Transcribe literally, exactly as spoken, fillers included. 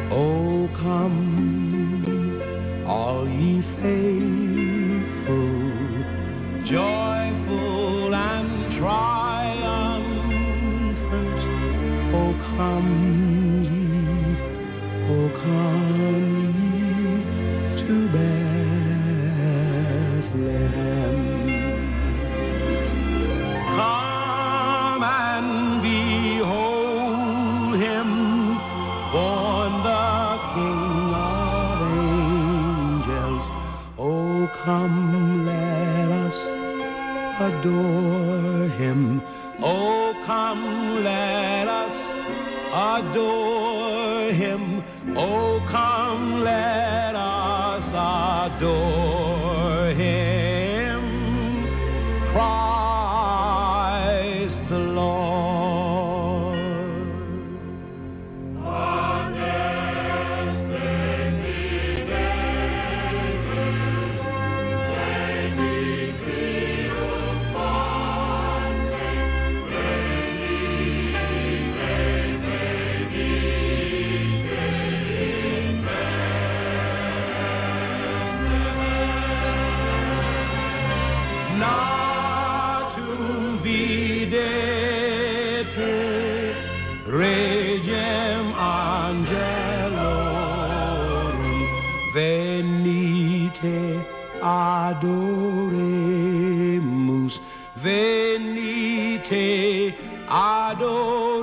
Oh, come, all ye faithful, joyful and triumphant. Oh, come ye, oh, come ye to Bethlehem. Come and behold him, born the King of angels. Oh, come, let us adore him. Oh, come, let us adore him. Oh, come, let us adore him. Christ the Lord. Natum videte regem angelorum, venite adoremus, venite adoremus.